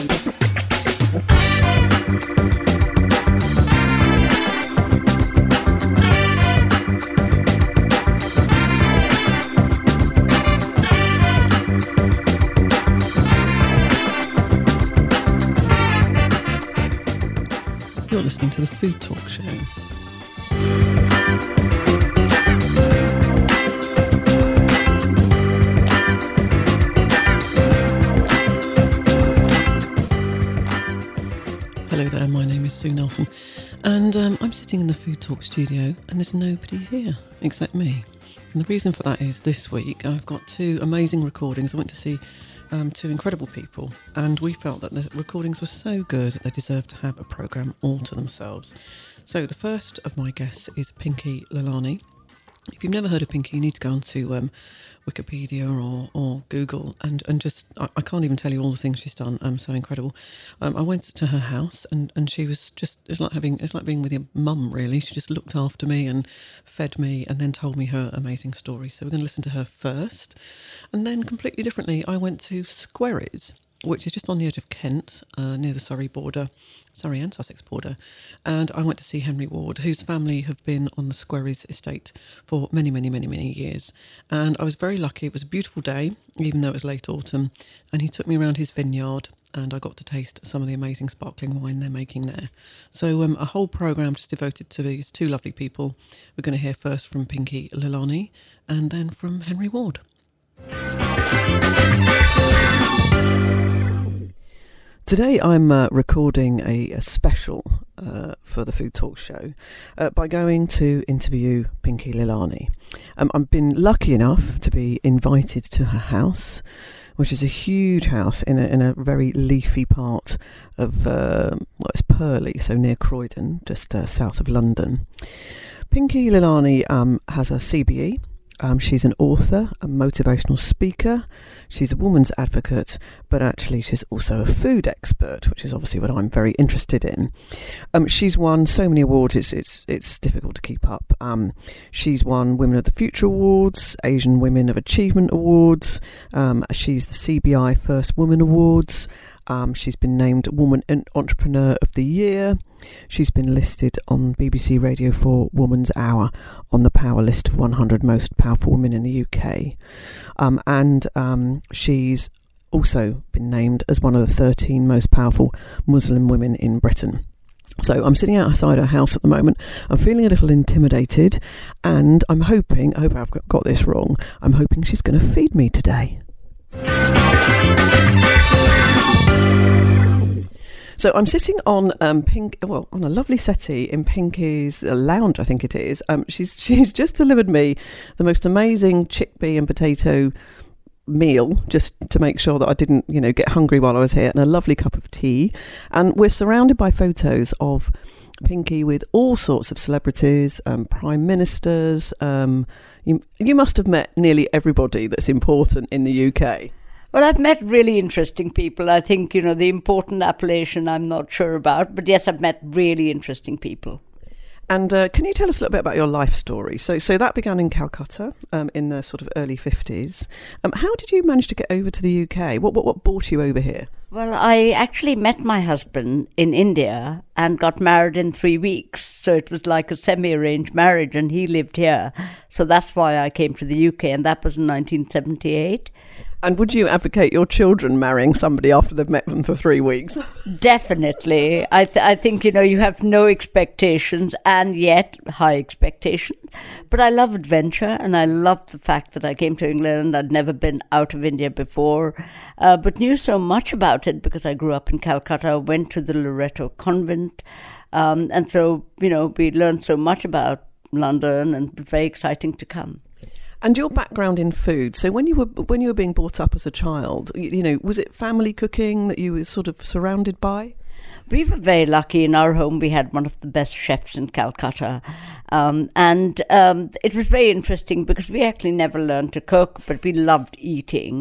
You're listening to the Food Talk Show. Hello there, my name is Sue Nelson, and I'm sitting in the Food Talk studio, and there's nobody here except me. And the reason for that is this week I've got two amazing recordings. I went to see two incredible people, and we felt that the recordings were so good that they deserved to have a programme all to themselves. So the first of my guests is Pinky Lilani. If you've never heard of Pinky, you need to go onto Wikipedia or Google and just, I can't even tell you all the things she's done. So incredible. I went to her house and she was just, it's like being with your mum really. She just looked after me and fed me and then told me her amazing story. So we're going to listen to her first. And then completely differently, I went to Squerries, which is just on the edge of Kent, near the Surrey and Sussex border. And I went to see Henry Ward, whose family have been on the Squerries estate for many, many, many, many years. And I was very lucky. It was a beautiful day, even though it was late autumn. And he took me around his vineyard and I got to taste some of the amazing sparkling wine they're making there. So a whole programme just devoted to these two lovely people. We're going to hear first from Pinky Lilani and then from Henry Ward. Today I'm recording a special for the Food Talk Show by going to interview Pinky Lilani. I've been lucky enough to be invited to her house, which is a huge house in a very leafy part of, it's Purley, so near Croydon, just south of London. Pinky Lilani has a CBE. She's an author, a motivational speaker, she's a woman's advocate, but actually she's also a food expert, which is obviously what I'm very interested in. She's won so many awards, it's difficult to keep up. She's won Women of the Future Awards, Asian Women of Achievement Awards, she's the CBI First Woman Awards. She's been named Woman Entrepreneur of the Year. She's been listed on BBC Radio 4 Woman's Hour on the Power list of 100 most powerful women in the UK. And she's also been named as one of the 13 most powerful Muslim women in Britain. So I'm sitting outside her house at the moment. I'm feeling a little intimidated, and I hope I've got this wrong, I'm hoping she's going to feed me today. So I'm sitting on on a lovely settee in Pinky's lounge, I think it is. She's just delivered me the most amazing chickpea and potato meal, just to make sure that I didn't, get hungry while I was here, and a lovely cup of tea. And we're surrounded by photos of Pinky with all sorts of celebrities, prime ministers. You must have met nearly everybody that's important in the UK. Well, I've met really interesting people. I think, the important appellation I'm not sure about. But yes, I've met really interesting people. And can you tell us a little bit about your life story? So that began in Calcutta in the sort of early 50s. How did you manage to get over to the UK? What brought you over here? Well, I actually met my husband in India and got married in 3 weeks. So it was like a semi-arranged marriage, and he lived here. So that's why I came to the UK, and that was in 1978. And would you advocate your children marrying somebody after they've met them for 3 weeks? Definitely. I think, you have no expectations and yet high expectations. But I love adventure, and I love the fact that I came to England. I'd never been out of India before, but knew so much about it because I grew up in Calcutta, went to the Loreto convent. And so, we learned so much about London, and it was very exciting to come. And your background in food, so when you were being brought up as a child, was it family cooking that you were sort of surrounded by? We were very lucky. In our home, we had one of the best chefs in Calcutta. And it was very interesting because we actually never learned to cook, but we loved eating.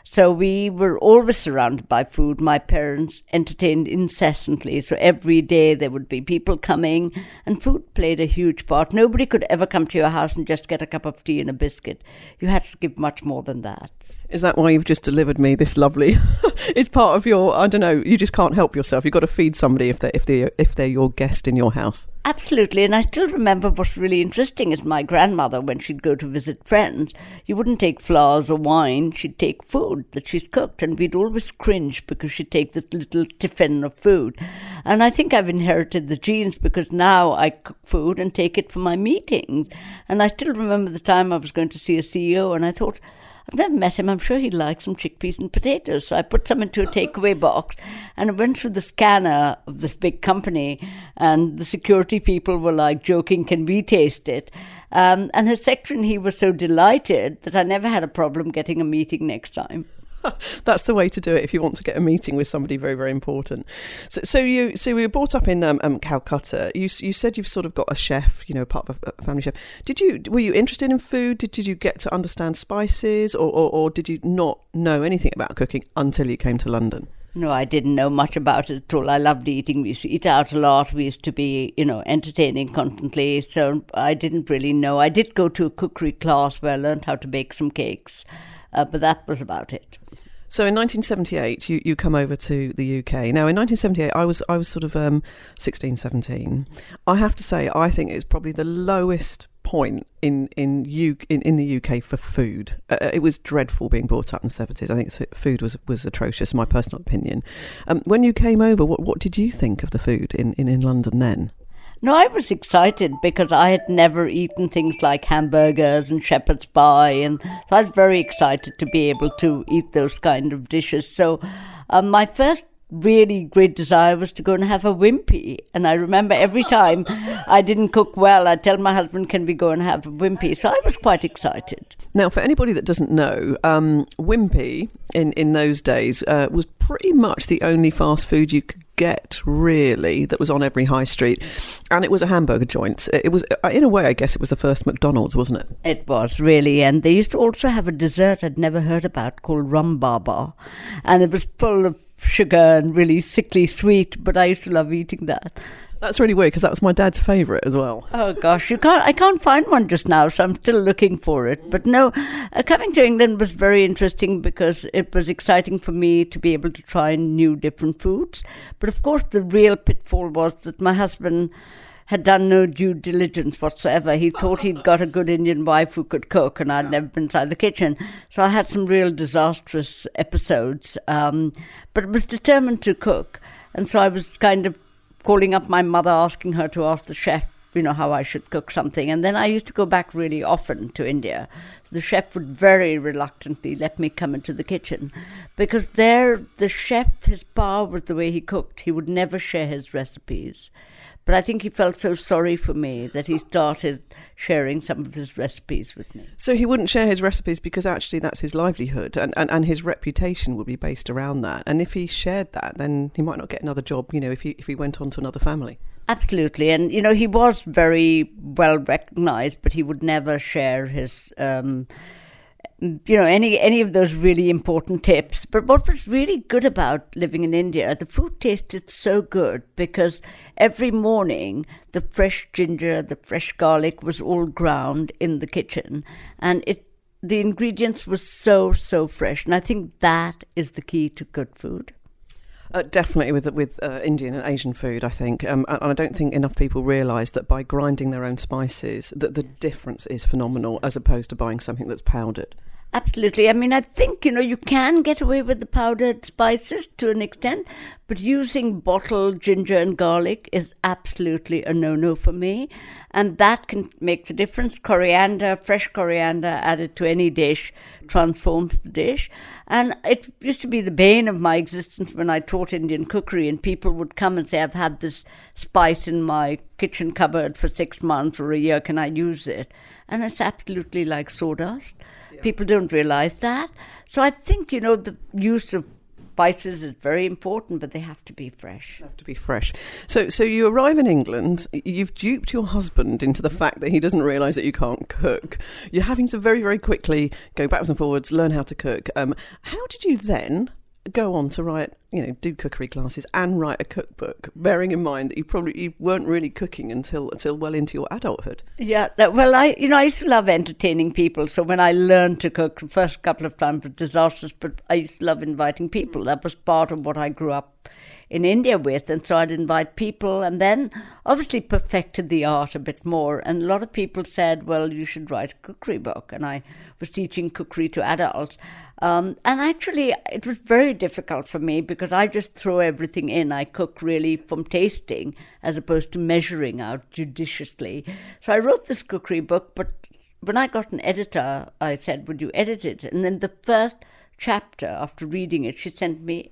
So we were always surrounded by food. My parents entertained incessantly. So every day there would be people coming, and food played a huge part. Nobody could ever come to your house and just get a cup of tea and a biscuit. You had to give much more than that. Is that why you've just delivered me this lovely? It's part of your, I don't know, you just can't help yourself. You've got to feed somebody if they're your guest in your house. Absolutely, and I still remember what's really interesting is my grandmother, when she'd go to visit friends, you wouldn't take flowers or wine, she'd take food that she's cooked, and we'd always cringe because she'd take this little tiffin of food. And I think I've inherited the genes, because now I cook food and take it for my meetings. And I still remember the time I was going to see a CEO, and I thought, I've never met him. I'm sure he'd like some chickpeas and potatoes. So I put some into a takeaway box, and I went through the scanner of this big company, and the security people were like joking, can we taste it? And his secretary, he was so delighted that I never had a problem getting a meeting next time. That's the way to do it if you want to get a meeting with somebody very, very important. So we were brought up in Calcutta. You said you've sort of got a chef, part of a family chef. Were you interested in food? Did you get to understand spices, or did you not know anything about cooking until you came to London? No, I didn't know much about it at all. I loved eating. We used to eat out a lot. We used to be, entertaining constantly. So I didn't really know. I did go to a cookery class where I learned how to bake some cakes. But that was about it. So in 1978, you come over to the UK. Now, in 1978, I was sort of 16, 17. I have to say, I think it's probably the lowest point in the UK for food. It was dreadful being brought up in the 70s. I think food was atrocious, my personal opinion. When you came over, what did you think of the food in London then? No, I was excited because I had never eaten things like hamburgers and shepherd's pie, and so I was very excited to be able to eat those kind of dishes. So my first really great desire was to go and have a Wimpy. And I remember every time I didn't cook well, I'd tell my husband, can we go and have a Wimpy? So I was quite excited. Now, for anybody that doesn't know, Wimpy in those days was pretty much the only fast food you could get, really, that was on every high street. And it was a hamburger joint. It was, in a way, I guess it was the first McDonald's, wasn't it? It was, really. And they used to also have a dessert I'd never heard about called rum baba. And it was full of sugar and really sickly sweet, but I used to love eating that. That's really weird, because that was my dad's favourite as well. Oh gosh, I can't find one just now, so I'm still looking for it. But no, coming to England was very interesting because it was exciting for me to be able to try new different foods. But of course the real pitfall was that my husband had done no due diligence whatsoever. He thought he'd got a good Indian wife who could cook, and I'd never been inside the kitchen. So I had some real disastrous episodes, but was determined to cook. And so I was kind of calling up my mother, asking her to ask the chef, how I should cook something. And then I used to go back really often to India. The chef would very reluctantly let me come into the kitchen, because there, the chef, his power was the way he cooked. He would never share his recipes. But I think he felt so sorry for me that he started sharing some of his recipes with me. So he wouldn't share his recipes because actually that's his livelihood, and his reputation would be based around that. And if he shared that, then he might not get another job, if he went on to another family. Absolutely. And, he was very well recognised, but he would never share his... any of those really important tips. But what was really good about living in India, the food tasted so good because every morning the fresh ginger, the fresh garlic was all ground in the kitchen, and the ingredients were so fresh. And I think that is the key to good food. Definitely with Indian and Asian food, I think. And I don't think enough people realise that by grinding their own spices, that the difference is phenomenal as opposed to buying something that's powdered. Absolutely. I mean, I think, you can get away with the powdered spices to an extent, but using bottled ginger and garlic is absolutely a no-no for me. And that can make the difference. Coriander, fresh coriander added to any dish transforms the dish. And it used to be the bane of my existence when I taught Indian cookery, and people would come and say, I've had this spice in my kitchen cupboard for 6 months or a year, can I use it? And it's absolutely like sawdust. People don't realize that. So I think, the use of spices is very important, but they have to be fresh. Have to be fresh. So you arrive in England, you've duped your husband into the fact that he doesn't realise that you can't cook. You're having to very, very quickly go backwards and forwards, learn how to cook. How did you then go on to write, do cookery classes and write a cookbook, bearing in mind that you weren't really cooking until well into your adulthood? Yeah, I used to love entertaining people. So when I learned to cook, the first couple of times were disastrous, but I used to love inviting people. That was part of what I grew up in India with, and so I'd invite people, and then obviously perfected the art a bit more. And a lot of people said, well, you should write a cookery book, and I was teaching cookery to adults. And actually, it was very difficult for me because I just throw everything in. I cook really from tasting as opposed to measuring out judiciously. So I wrote this cookery book, but when I got an editor, I said, would you edit it? And then the first chapter, after reading it, she sent me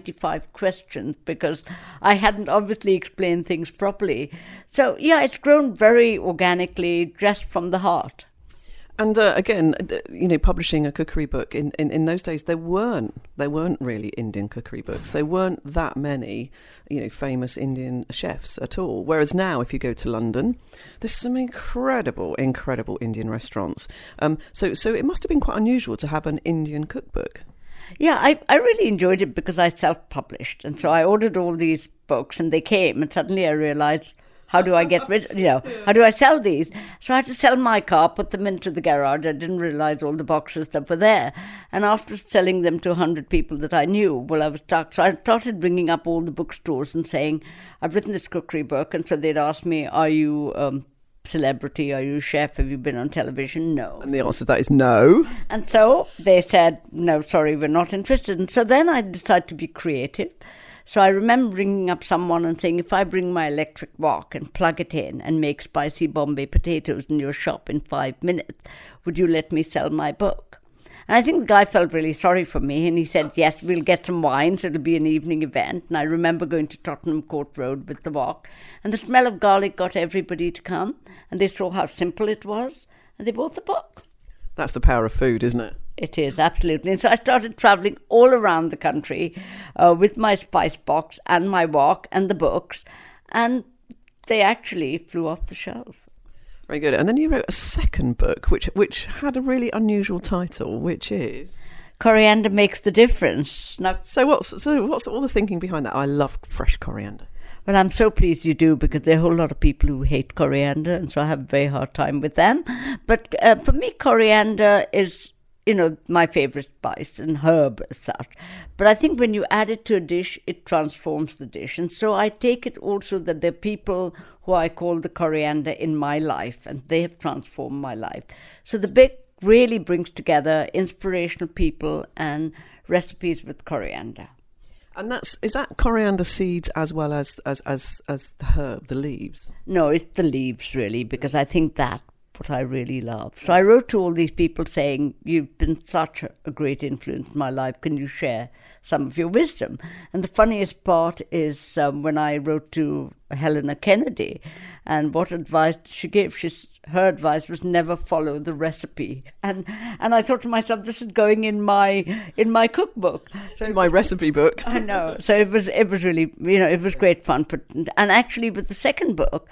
95 questions because I hadn't obviously explained things properly. So, yeah, it's grown very organically, just from the heart. And again, publishing a cookery book in those days, there weren't really Indian cookery books. There weren't that many, famous Indian chefs at all. Whereas now, if you go to London, there's some incredible Indian restaurants. So it must have been quite unusual to have an Indian cookbook. Yeah, I really enjoyed it because I self-published, and so I ordered all these books, and they came, and suddenly I realised, how do I get rid? How do I sell these? So I had to sell my car, put them into the garage. I didn't realise all the boxes that were there. And after selling them to 100 people that I knew, well, I was stuck. So I started ringing up all the bookstores and saying, I've written this cookery book. And so they'd ask me, are you celebrity? Are you a chef? Have you been on television? No. And the answer to that is no. And so they said, no, sorry, we're not interested. And so then I decided to be creative. So I remember ringing up someone and saying, if I bring my electric wok and plug it in and make spicy Bombay potatoes in your shop in 5 minutes, would you let me sell my book? And I think the guy felt really sorry for me, and he said, yes, we'll get some wine, so it'll be an evening event. And I remember going to Tottenham Court Road with the wok, and the smell of garlic got everybody to come, and they saw how simple it was, and they bought the book. That's the power of food, isn't it? It is, absolutely. And so I started travelling all around the country with my spice box and my wok and the books, and they actually flew off the shelf. Very good. And then you wrote a second book, which had a really unusual title, which is Coriander Makes the Difference. Now, So what's all the thinking behind that? I love fresh coriander. well, I'm so pleased you do, because there are a whole lot of people who hate coriander, and so I have a very hard time with them. But for me, coriander is, my favourite spice and herb as such. But I think when you add it to a dish, it transforms the dish. And so I take it also that there are people who I call the coriander in my life, and they have transformed my life. So the book really brings together inspirational people and recipes with coriander. And is that coriander seeds as well as the herb, the leaves? No, it's the leaves, really, because I think that's what I really love. So I wrote to all these people saying, you've been such a great influence in my life. Can you share some of your wisdom? And the funniest part is when I wrote to Helena Kennedy, and what advice did she give? Her advice was never follow the recipe. And I thought to myself, this is going in my cookbook. So My recipe book. I know. So it was really, it was great fun. And actually with the second book,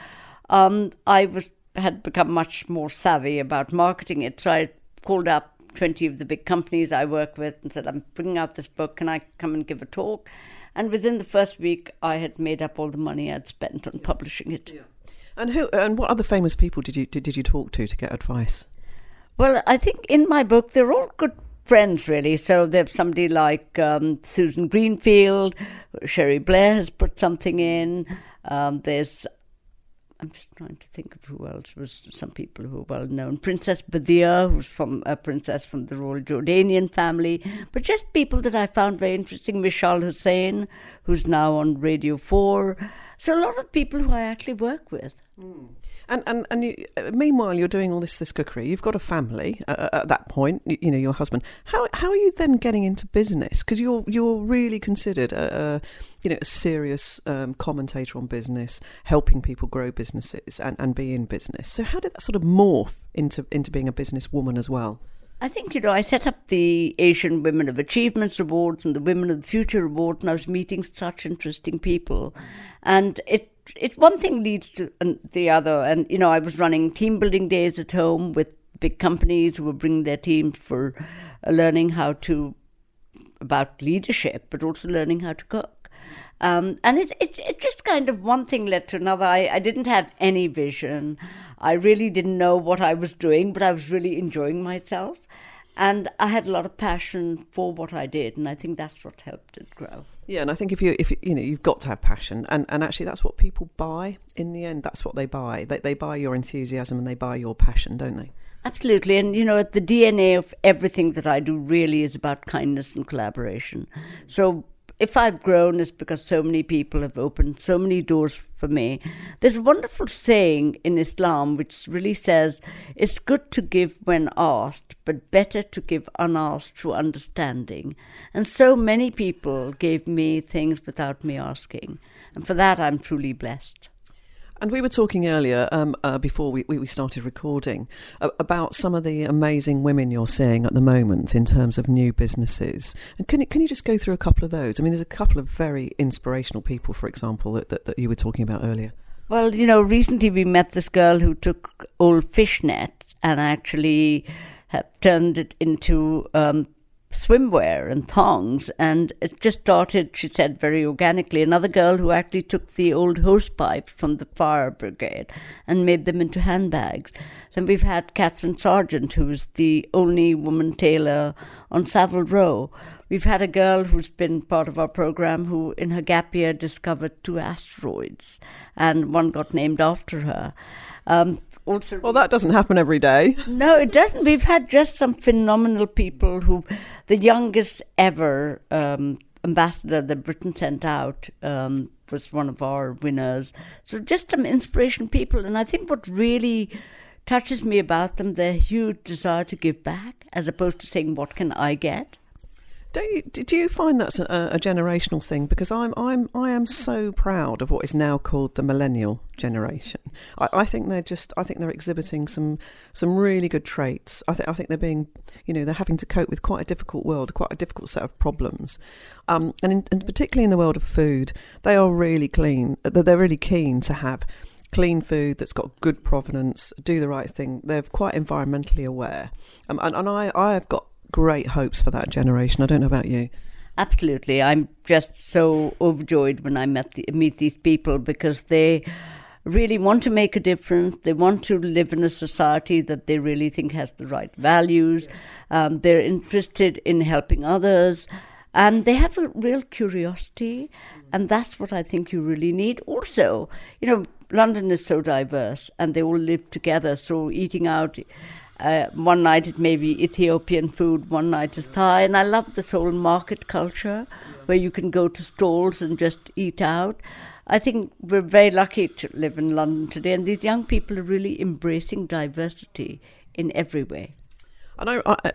I had become much more savvy about marketing it. So I called up 20 of the big companies I work with and said, I'm bringing out this book. Can I come and give a talk? And within the first week, I had made up all the money I'd spent on publishing it. Yeah. And what other famous people did you talk to get advice? Well, I think in my book, they're all good friends, really. So there's somebody like Susan Greenfield, Sherry Blair has put something in. I'm just trying to think of who else was some people who are well known. Princess Badia, who's from a princess from the Royal Jordanian family, but just people that I found very interesting. Mishal Hussain, who's now on Radio 4. So a lot of people who I actually work with. Mm. And you, meanwhile, you're doing all this cookery. You've got a family at that point. Your husband. How are you then getting into business? Because you're really considered a serious commentator on business, helping people grow businesses and be in business. So how did that sort of morph into being a businesswoman as well? I think, I set up the Asian Women of Achievements Awards and the Women of the Future Awards, and I was meeting such interesting people. And it one thing leads to the other. And, I was running team building days at home with big companies who were bringing their teams for learning about leadership, but also learning how to cook. And it just kind of one thing led to another. I didn't have any vision. I really didn't know what I was doing, but I was really enjoying myself. And I had a lot of passion for what I did, and I think that's what helped it grow. Yeah, and I think if you've got to have passion, and actually that's what people buy in the end. That's what they buy. They buy your enthusiasm and they buy your passion, don't they? Absolutely. And, the DNA of everything that I do really is about kindness and collaboration. So if I've grown, it's because so many people have opened so many doors for me. There's a wonderful saying in Islam which really says, it's good to give when asked, but better to give unasked through understanding. And so many people gave me things without me asking. And for that, I'm truly blessed. And we were talking earlier, before we started recording, about some of the amazing women you're seeing at the moment in terms of new businesses. And can you just go through a couple of those? I mean, there's a couple of very inspirational people, for example, that you were talking about earlier. Well, recently we met this girl who took old fish nets and actually turned it into swimwear and thongs, and it just started, she said, very organically. Another girl who actually took the old hose pipes from the fire brigade and made them into handbags. Then we've had Catherine Sargent, who's the only woman tailor on Savile Row. We've had a girl who's been part of our program who in her gap year discovered 2 asteroids, and one got named after her. Well, that doesn't happen every day. No, it doesn't. We've had just some phenomenal people who, the youngest ever ambassador that Britain sent out was one of our winners. So just some inspirational people. And I think what really touches me about them, their huge desire to give back, as opposed to saying, what can I get? Do you find that's a generational thing? Because I am so proud of what is now called the millennial generation. I think they're exhibiting some really good traits. I think they're being, they're having to cope with quite a difficult world, quite a difficult set of problems, and particularly in the world of food, they are really clean. They're really keen to have clean food that's got good provenance, do the right thing. They're quite environmentally aware, and I have got great hopes for that generation. I don't know about you. Absolutely. I'm just so overjoyed when I meet these people, because they really want to make a difference. They want to live in a society that they really think has the right values. They're interested in helping others, and they have a real curiosity, and that's what I think you really need. Also, London is so diverse, and they all live together, so eating out, one night it may be Ethiopian food, one night is Thai, and I love this whole market culture where you can go to stalls and just eat out. I think we're very lucky to live in London today, and these young people are really embracing diversity in every way. And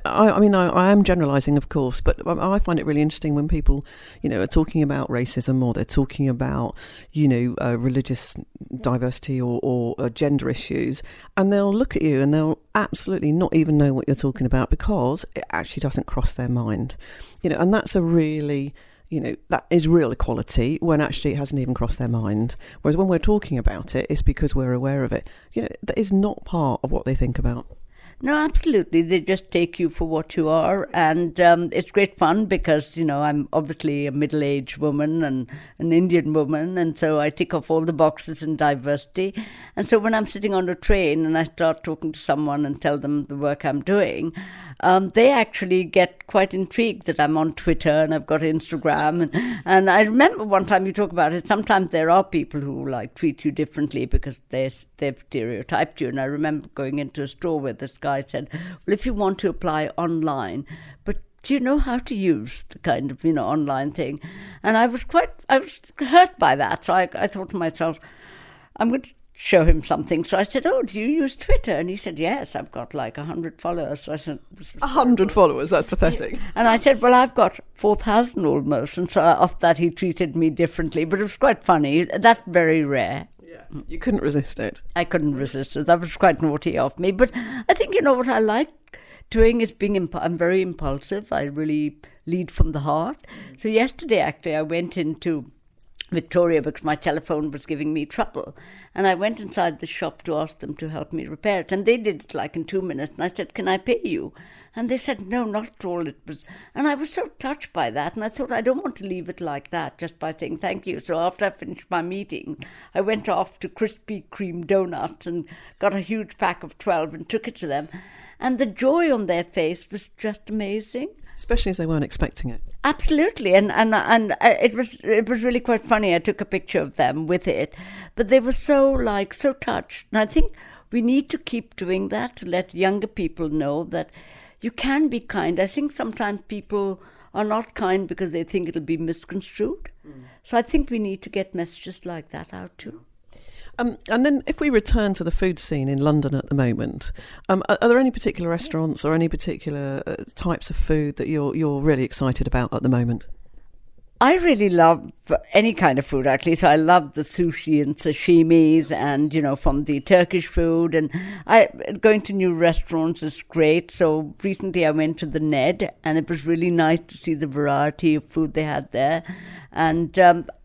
I am generalising, of course, but I find it really interesting when people, are talking about racism, or they're talking about, religious diversity or gender issues, and they'll look at you and they'll absolutely not even know what you're talking about, because it actually doesn't cross their mind, and that's a really, that is real equality when actually it hasn't even crossed their mind. Whereas when we're talking about it, it's because we're aware of it. That is not part of what they think about. No, absolutely. They just take you for what you are. And it's great fun because, I'm obviously a middle-aged woman and an Indian woman. And so I tick off all the boxes in diversity. And so when I'm sitting on a train and I start talking to someone and tell them the work I'm doing, they actually get quite intrigued that I'm on Twitter and I've got Instagram. And I remember one time you talk about it, sometimes there are people who treat you differently because they've stereotyped you. And I remember going into a store where this guy said, well, if you want to apply online, but do you know how to use the kind of, online thing? And I was hurt by that. So I thought to myself, I'm going to show him something. So I said, oh, do you use Twitter? And he said, yes, I've got 100 followers. So I said, 100 followers? That's pathetic. And I said, well, I've got 4,000 almost. And so off that he treated me differently. But it was quite funny. That's very rare. Yeah. You couldn't resist it. I couldn't resist it. That was quite naughty of me. But I think, what I like doing is I'm very impulsive. I really lead from the heart. So yesterday, actually, I went into Victoria because my telephone was giving me trouble. And I went inside the shop to ask them to help me repair it. And they did it like in 2 minutes. And I said, can I pay you? And they said, no, not at all. It was, and I was so touched by that. And I thought, I don't want to leave it like that, just by saying thank you. So after I finished my meeting, I went off to Krispy Kreme donuts and got a huge pack of 12 and took it to them. And the joy on their face was just amazing. Especially as they weren't expecting it. Absolutely, and it was really quite funny. I took a picture of them with it, but they were so touched. And I think we need to keep doing that to let younger people know that you can be kind. I think sometimes people are not kind because they think it'll be misconstrued. So I think we need to get messages like that out too. And then if we return to the food scene in London at the moment, are there any particular restaurants or any particular types of food that you're really excited about at the moment? I really love any kind of food, actually. So I love the sushi and sashimis and, from the Turkish food. And going to new restaurants is great. So recently I went to the Ned, and it was really nice to see the variety of food they had there. And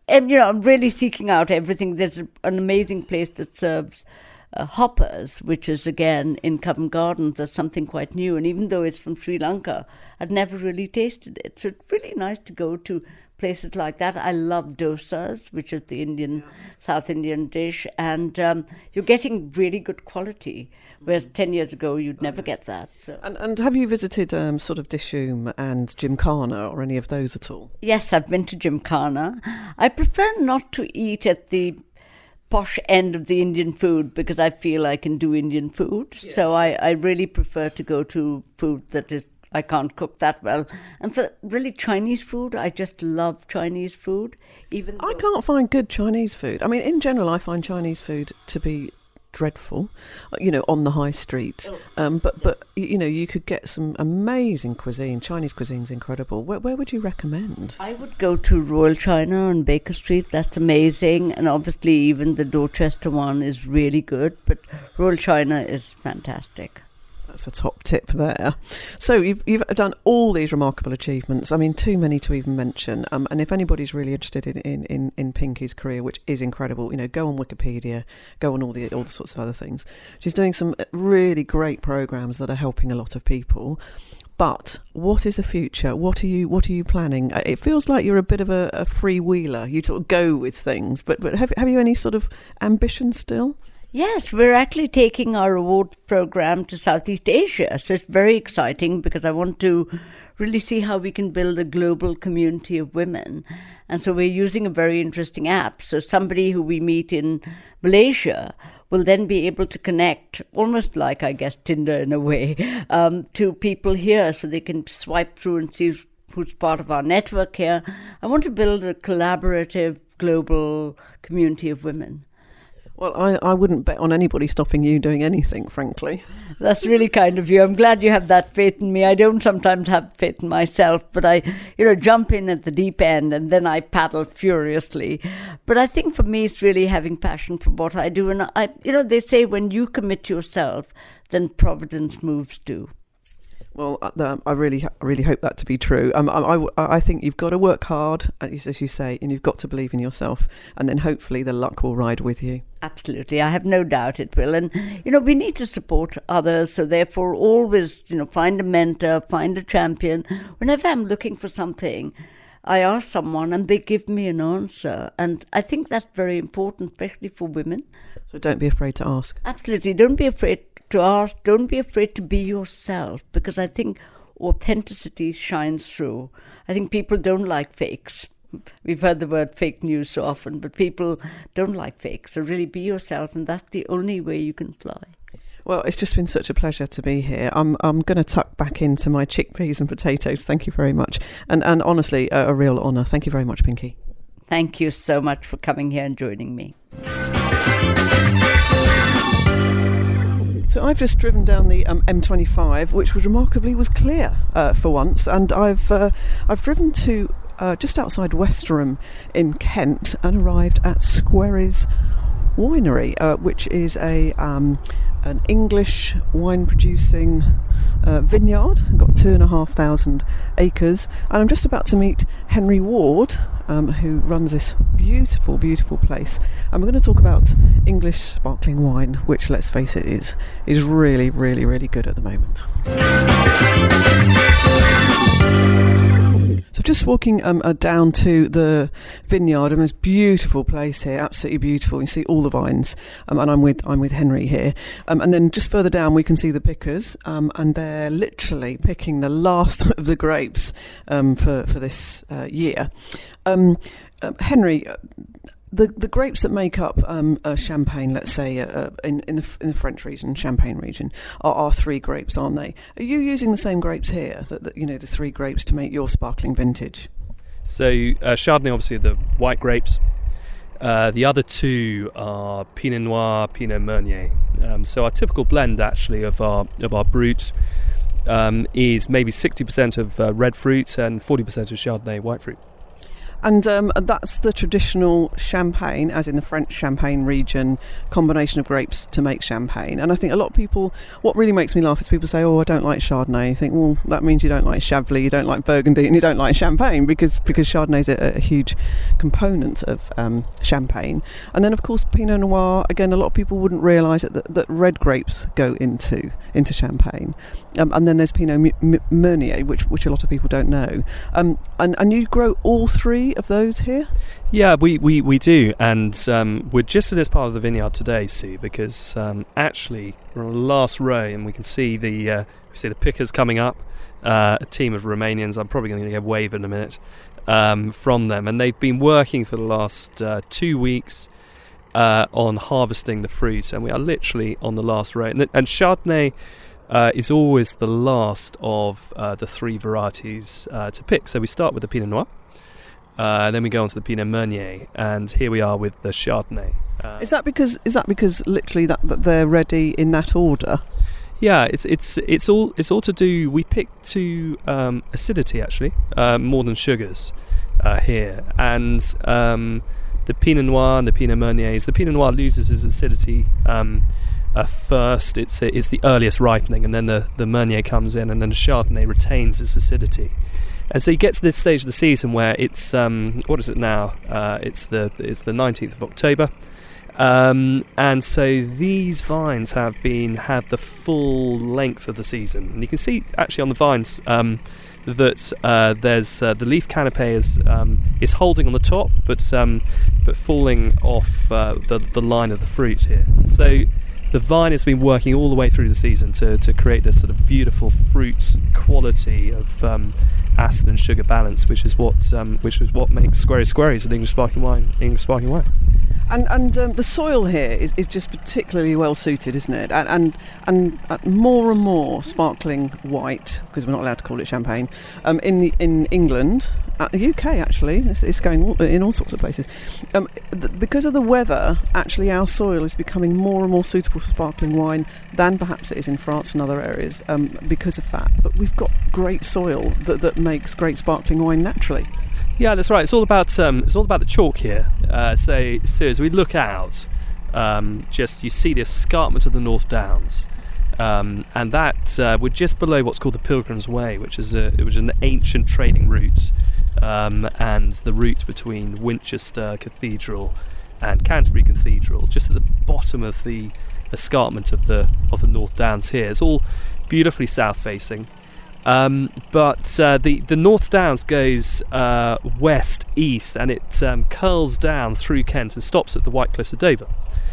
I'm really seeking out everything. There's an amazing place that serves hoppers, which is, again, in Covent Garden. There's something quite new. And even though it's from Sri Lanka, I'd never really tasted it. So it's really nice to go to places like that. I love dosas, which is the South Indian dish. And you're getting really good quality, whereas 10 years ago, you'd never get that. So. And have you visited sort of Dishoom and Gymkhana or any of those at all? Yes, I've been to Gymkhana. I prefer not to eat at the posh end of the Indian food because I feel I can do Indian food. Yes. So I really prefer to go to food that is, I can't cook that well. And for really Chinese food, I just love Chinese food. I can't find good Chinese food. I mean, in general, I find Chinese food to be dreadful, on the high street. But you could get some amazing cuisine. Chinese cuisine's incredible. Where would you recommend? I would go to Royal China on Baker Street. That's amazing. And obviously even the Dorchester one is really good. But Royal China is fantastic. That's a top tip there. So you've done all these remarkable achievements. I mean, too many to even mention. And if anybody's really interested in Pinky's career, which is incredible, go on Wikipedia, go on all the sorts of other things. She's doing some really great programs that are helping a lot of people. But what is the future? What are you planning? It feels like you're a bit of a freewheeler. You sort of go with things. But have you any sort of ambition still? Yes, we're actually taking our award program to Southeast Asia. So it's very exciting because I want to really see how we can build a global community of women. And so we're using a very interesting app. So somebody who we meet in Malaysia will then be able to connect, almost like, I guess, Tinder in a way, to people here so they can swipe through and see who's part of our network here. I want to build a collaborative global community of women. Well, I wouldn't bet on anybody stopping you doing anything, frankly. That's really kind of you. I'm glad you have that faith in me. I don't sometimes have faith in myself, but I, jump in at the deep end and then I paddle furiously. But I think for me, it's really having passion for what I do. And they say when you commit yourself, then providence moves too. Well, I really hope that to be true. I think you've got to work hard, as you say, and you've got to believe in yourself, and then hopefully the luck will ride with you. Absolutely. I have no doubt it will. And, we need to support others. So therefore, always, find a mentor, find a champion. Whenever I'm looking for something, I ask someone and they give me an answer. And I think that's very important, especially for women. So don't be afraid to ask. Absolutely. Don't be afraid to ask. Don't be afraid to be yourself, because I think authenticity shines through. I think people don't like fakes. We've heard the word fake news so often, but people don't like fakes. So really be yourself, and that's the only way you can fly. Well, it's just been such a pleasure to be here. I'm going to tuck back into my chickpeas and potatoes. Thank you very much. And honestly, a real honour. Thank you very much, Pinky. Thank you so much for coming here and joining me. So I've just driven down the M25, which was clear for once, and I've driven to just outside Westerham in Kent and arrived at Squerry's Winery, which is an English wine-producing vineyard. I've got 2,500 acres, and I'm just about to meet Henry Ward, who runs this beautiful, beautiful place. And we're going to talk about English sparkling wine, which, let's face it, is really, really, really good at the moment. So just walking down to the vineyard, a most beautiful place here, absolutely beautiful. You see all the vines, and I'm with Henry here. And then just further down we can see the pickers, and they're literally picking the last of the grapes for this year. Henry, the grapes that make up Champagne, let's say in the French region, Champagne region, are three grapes, aren't they? Are you using the same grapes here? The three grapes to make your sparkling vintage? So Chardonnay, obviously, the white grapes. The other two are Pinot Noir, Pinot Meunier. So our typical blend, actually, of our brut is maybe 60% of red fruit and 40% of Chardonnay white fruit. And that's the traditional champagne, as in the French Champagne region, combination of grapes to make champagne. And I think a lot of people, what really makes me laugh is people say, oh, I don't like Chardonnay. You think, well, that means you don't like Chablis, you don't like Burgundy, and you don't like Champagne, because Chardonnay is a huge component of champagne. And then, of course, Pinot Noir, again, a lot of people wouldn't realise that red grapes go into champagne. And then there's Pinot Meunier, which a lot of people don't know. And you grow all three of those here? Yeah, we do, and we're just in this part of the vineyard today, Sue, because actually we're on the last row, and we can see the pickers coming up, a team of Romanians. I'm probably going to get a wave in a minute from them, and they've been working for the last 2 weeks on harvesting the fruit, and we are literally on the last row. And Chardonnay is always the last of the three varieties to pick. So we start with the Pinot Noir, then we go on to the Pinot Meunier, and here we are with the Chardonnay. Is that because literally that they're ready in that order? Yeah, it's all to do. We pick to acidity, actually, more than sugars here, and the Pinot Noir and the Pinot Meuniers. The Pinot Noir loses its acidity first. It's the earliest ripening, and then the Meunier comes in, and then the Chardonnay retains its acidity. And so you get to this stage of the season where it's what is it now? It's the 19th of October, and so these vines have the full length of the season, and you can see actually on the vines that there's the leaf canopy is holding on the top, but falling off the line of the fruit here. So the vine has been working all the way through the season to create this sort of beautiful fruit quality of acid and sugar balance, which is what makes Squerry Squerry's an English sparkling wine. And the soil here is just particularly well suited, isn't it? And more and more sparkling white, because we're not allowed to call it champagne, in England, the UK actually, it's going in all sorts of places. Because of the weather, actually our soil is becoming more and more suitable for sparkling wine than perhaps it is in France and other areas because of that. But we've got great soil that makes great sparkling wine naturally. Yeah, that's right. It's all about the chalk here. So as we look out, you see the escarpment of the North Downs, and that we're just below what's called the Pilgrim's Way, which is an ancient trading route, and the route between Winchester Cathedral and Canterbury Cathedral, just at the bottom of the escarpment of the North Downs here. It's all beautifully south-facing. But the North Downs goes west-east, and it curls down through Kent and stops at the White Cliffs of Dover,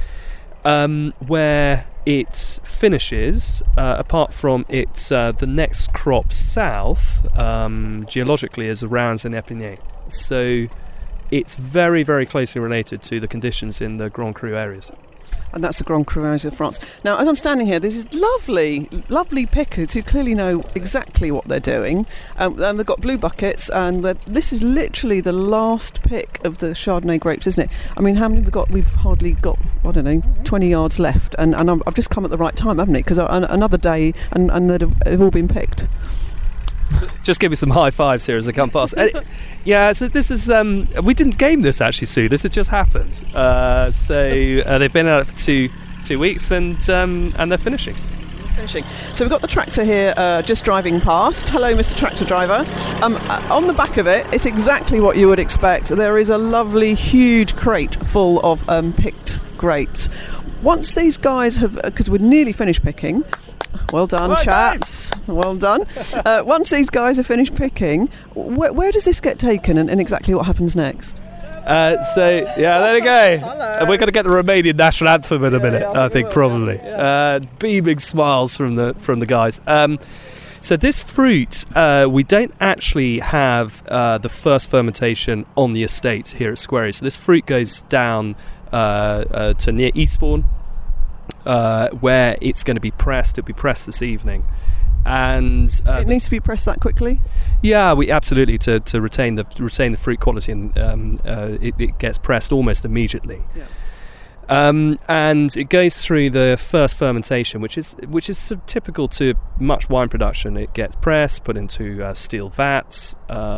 where it finishes, apart from the next crop south, geologically, is around in Epinay. So it's very, very closely related to the conditions in the Grand Cru areas. And that's the Grand Cru of France. Now, as I'm standing here, there's these lovely, lovely pickers who clearly know exactly what they're doing. And they've got blue buckets, and this is literally the last pick of the Chardonnay grapes, isn't it? I mean, how many have we got? We've hardly got, 20 yards left. And I've just come at the right time, haven't it? Because another day, and they've all been picked. Just give me some high fives here as they come past. So this is we didn't game this actually, Sue. This has just happened. They've been out for two weeks and they're finishing. So we've got the tractor here just driving past. Hello, Mr. Tractor Driver. On the back of it, it's exactly what you would expect. There is a lovely, huge crate full of picked grapes. Once these guys have, because we're nearly finished picking. Well done, chaps. Nice. Well done. Once these guys are finished picking, where does this get taken and exactly what happens next? There you go. We're going to get the Romanian national anthem in a minute, I think, probably. Beaming smiles from the guys. So this fruit, we don't actually have the first fermentation on the estate here at Squerry. So this fruit goes down to near Eastbourne, where it's going to be pressed. It'll be pressed this evening. And it needs to be pressed that quickly. Yeah, we absolutely to retain the fruit quality, and it gets pressed almost immediately. Yeah. And it goes through the first fermentation, which is sort of typical to much wine production. It gets pressed, put into steel vats.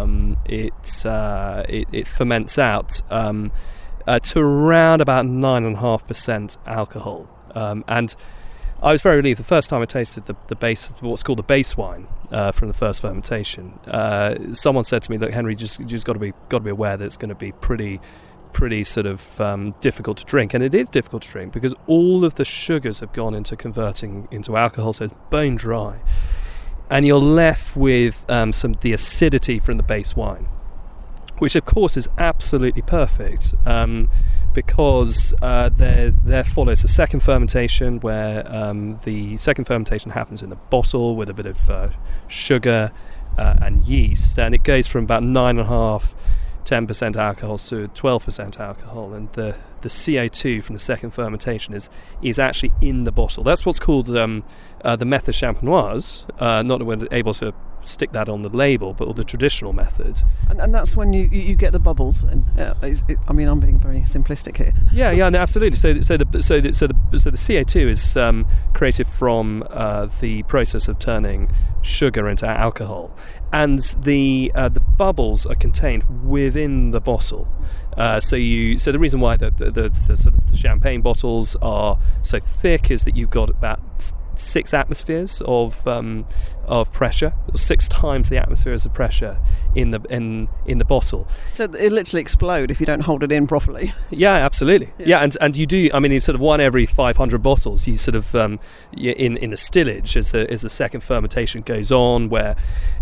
It ferments out to around about 9.5% alcohol, and I was very relieved the first time I tasted the base, what's called the base wine from the first fermentation. Someone said to me, "Look, Henry, just got to be aware that it's going to be pretty sort of difficult to drink," and it is difficult to drink because all of the sugars have gone into converting into alcohol, so it's bone dry, and you're left with the acidity from the base wine, which of course is absolutely perfect. Because there follows a second fermentation where the second fermentation happens in the bottle with a bit of sugar and yeast, and it goes from about 9.5-10% alcohol to 12% alcohol, and the CO2 from the second fermentation is actually in the bottle. That's what's called the method champenoise. Not that we're able to stick that on the label, but the traditional method. And that's when you get the bubbles. Then, I'm being very simplistic here. Yeah, no, absolutely. So the CO2 is created from the process of turning sugar into alcohol, and the bubbles are contained within the bottle. So the reason why the sort of the champagne bottles are so thick is that you've got about 6 atmospheres of pressure, 6 times the atmospheres of pressure in the bottle. So it literally explode if you don't hold it in properly. Yeah, absolutely. Yeah, and you do. I mean, it's sort of 1 every 500 bottles. You sort of in the stillage as the second fermentation goes on, where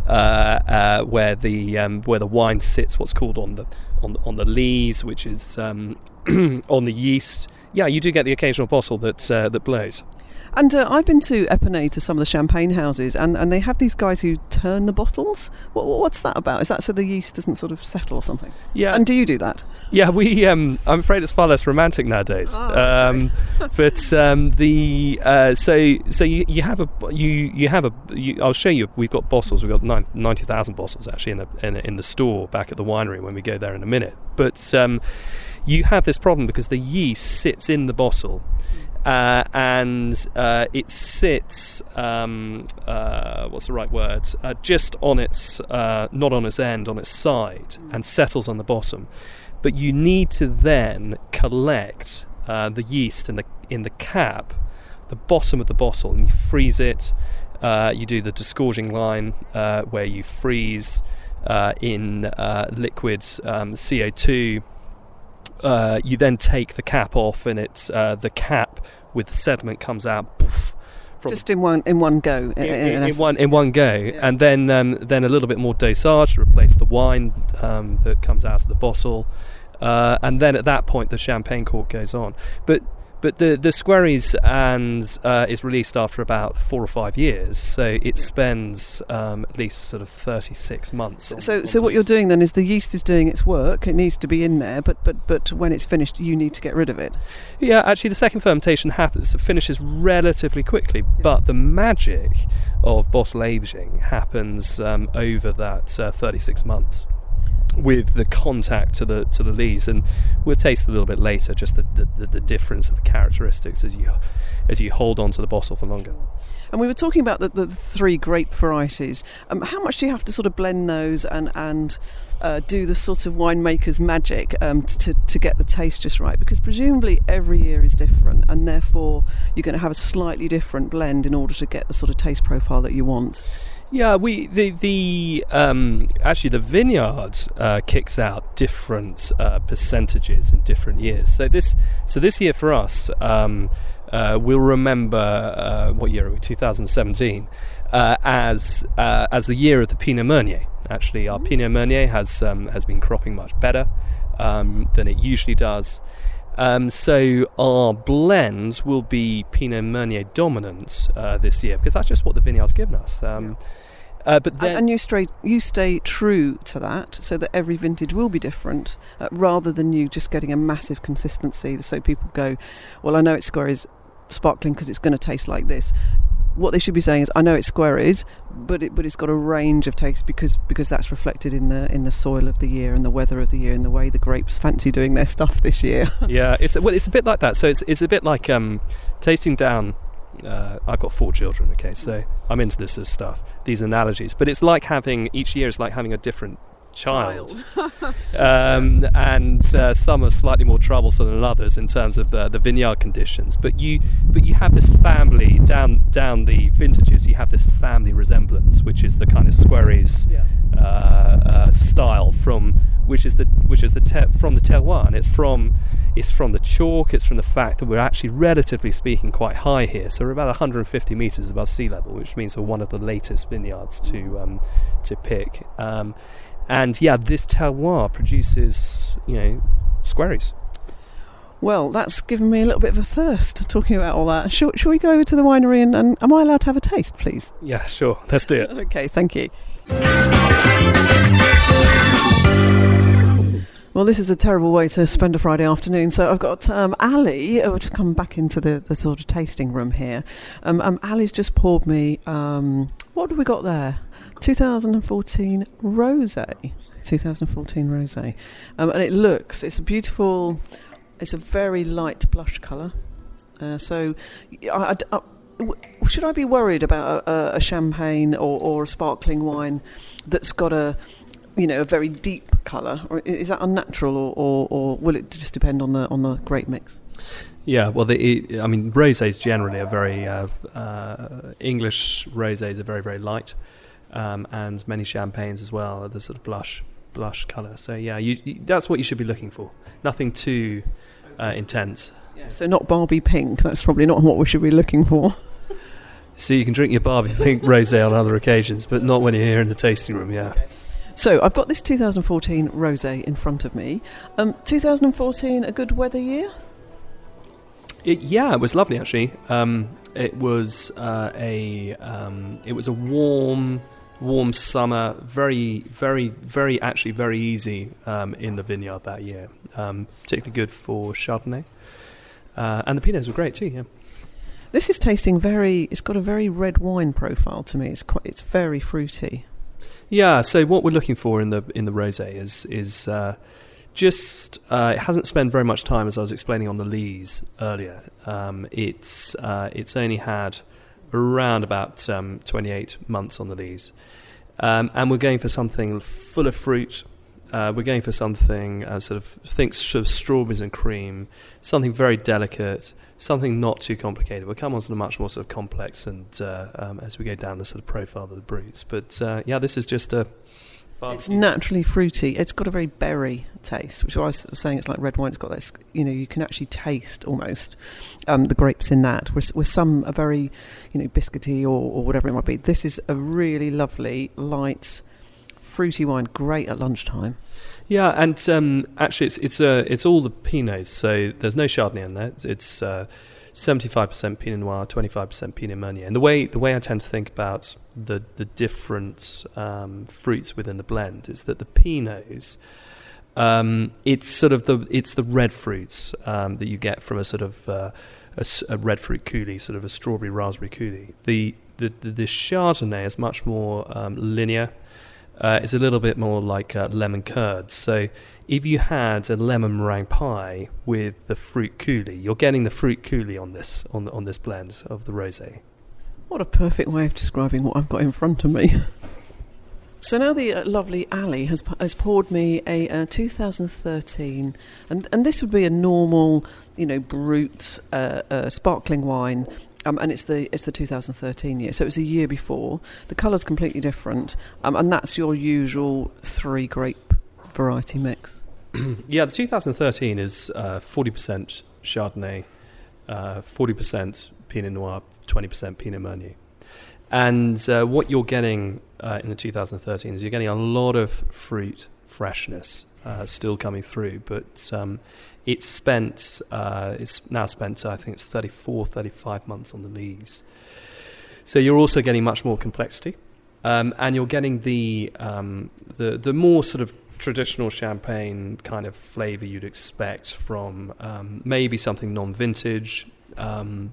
the wine sits, what's called on the lees, which is on the yeast. Yeah, you do get the occasional bottle that blows. And I've been to Epernay, to some of the champagne houses, and they have these guys who turn the bottles. What's that about? Is that so the yeast doesn't sort of settle or something? Yeah. And do you do that? Yeah, we. I'm afraid it's far less romantic nowadays. Oh, okay. But I'll show you. We've got bottles. We've got 90,000 bottles actually in the store back at the winery when we go there in a minute. But you have this problem because the yeast sits in the bottle. And it sits, what's the right word? Just on its, not on its end, on its side, and settles on the bottom. But you need to then collect the yeast in the cap, the bottom of the bottle, and you freeze it. You do the disgorging line where you freeze in liquids CO2. You then take the cap off, and it's the cap with the sediment comes out. Poof, just in one go. In one go, yeah. And then a little bit more dosage to replace the wine that comes out of the bottle, and then at that point the champagne cork goes on. But the Squerry's is released after about 4 or 5 years, so it spends at least sort of 36 months. So what you're doing then is the yeast is doing its work. It needs to be in there, but when it's finished, you need to get rid of it. Yeah, actually, the second fermentation finishes relatively quickly, but the magic of bottle aging happens over that 36 months. with the contact to the lees, and we'll taste a little bit later just the difference of the characteristics as you hold on to the bottle for longer. And we were talking about the three grape varieties. How much do you have to sort of blend those and do the sort of winemaker's magic to get the taste just right? Because presumably every year is different, and therefore you're going to have a slightly different blend in order to get the sort of taste profile that you want. Yeah, actually the vineyard kicks out different percentages in different years. So this year for us, we'll remember what year are we? 2017 as the year of the Pinot Meunier. Actually, our Pinot Meunier has been cropping much better than it usually does. So our blends will be Pinot Meunier dominant this year, because that's just what the vineyard's given us. But then, and you stay true to that, so that every vintage will be different, rather than you just getting a massive consistency. So people go, well, I know it's Squerryes sparkling because it's going to taste like this. What they should be saying is, I know it's Squerryes, but it's got a range of taste because that's reflected in the soil of the year and the weather of the year and the way the grapes fancy doing their stuff this year. Yeah, it's a bit like that. So it's a bit like tasting down. I've got 4 children, okay, so I'm into this sort of stuff, these analogies. But it's like each year is like having a different child. And some are slightly more troublesome than others in terms of the vineyard conditions. But you have this family down the vintages. You have this family resemblance, which is the kind of Squerryes style from the terroir, and it's from the chalk. It's from the fact that we're actually, relatively speaking, quite high here. So we're about 150 metres above sea level, which means we're one of the latest vineyards to pick. And yeah, this terroir produces, Squerryes. Well, that's given me a little bit of a thirst talking about all that. Shall we go to the winery and am I allowed to have a taste, please? Yeah, sure. Let's do it. Okay, thank you. Well, this is a terrible way to spend a Friday afternoon. So I've got Ali. We'll just come back into the sort of tasting room here. Ali's just poured me, what have we got there? 2014 Rosé. 2014 Rosé. And it's a beautiful, it's a very light blush colour. So should I be worried about a champagne or a sparkling wine that's got a very deep colour, or is that unnatural, or will it just depend on the grape mix? Yeah, well, rosés generally are very English rosés are very, very light, and many champagnes as well are the sort of blush colour. So yeah, that's what you should be looking for. Nothing too intense. Yeah. So not Barbie pink. That's probably not what we should be looking for. So you can drink your Barbie pink rosé on other occasions, but not when you're here in the tasting room. Yeah. Okay. So I've got this 2014 Rosé in front of me. 2014, a good weather year? It was lovely actually. It was a warm summer, very, very, very actually very easy in the vineyard that year. Particularly good for Chardonnay, and the Pinots were great too. Yeah. This is tasting it's got a very red wine profile to me. It's very fruity. Yeah, so what we're looking for in the rosé is it hasn't spent very much time, as I was explaining on the lees earlier. It's only had around about 28 months on the lees, and we're going for something full of fruit. We're going for something sort of strawberries and cream, something very delicate, something not too complicated. We'll come on to the much more sort of complex and as we go down the sort of profile of the brutes. But this is just a... It's naturally fruity. It's got a very berry taste, which I was saying it's like red wine. It's got this, you can actually taste almost the grapes in that. Where some are very, biscuity or whatever it might be. This is a really lovely, light, fruity wine, great at lunchtime. Yeah, and actually it's all the Pinots, so there's no Chardonnay in there. It's 75% Pinot Noir, 25% Pinot Meunier. And the way I tend to think about the different fruits within the blend is that the Pinots, it's the red fruits that you get from a sort of a red fruit coulis, sort of a strawberry raspberry coulis. The Chardonnay is much more linear. is a little bit more like lemon curd. So if you had a lemon meringue pie with the fruit coulis, you're getting the fruit coulis on this blend of the rosé. What a perfect way of describing what I've got in front of me. So now the lovely Ali has poured me a 2013, and this would be a normal, brut sparkling wine, and it's the 2013 year. So it was the year before. The colour's completely different, and that's your usual 3 grape variety mix. Yeah, the 2013 is 40% Chardonnay, 40% Pinot Noir, 20% Pinot Meunier. And what you're getting in the 2013 is you're getting a lot of fruit freshness still coming through, but it's now spent, I think it's 35 months on the lees. So you're also getting much more complexity, and you're getting the more sort of traditional champagne kind of flavour you'd expect from maybe something non-vintage. And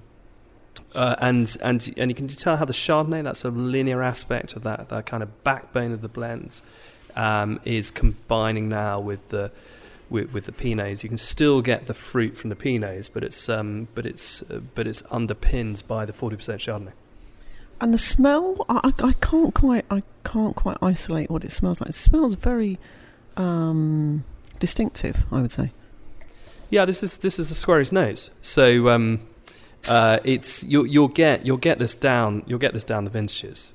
you can tell how the Chardonnay, that sort of linear aspect of that kind of backbone of the blend, is combining now with the Pinots. You can still get the fruit from the Pinots, but it's underpinned by the 40% Chardonnay. And the smell, I can't quite isolate what it smells like. It smells very distinctive, I would say. Yeah, this is a Squerry's nose. So it's you'll get this down the vintages.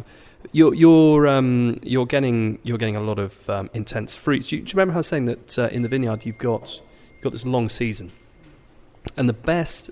You're getting a lot of intense fruits. Do you remember how I was saying that in the vineyard you've got this long season, and the best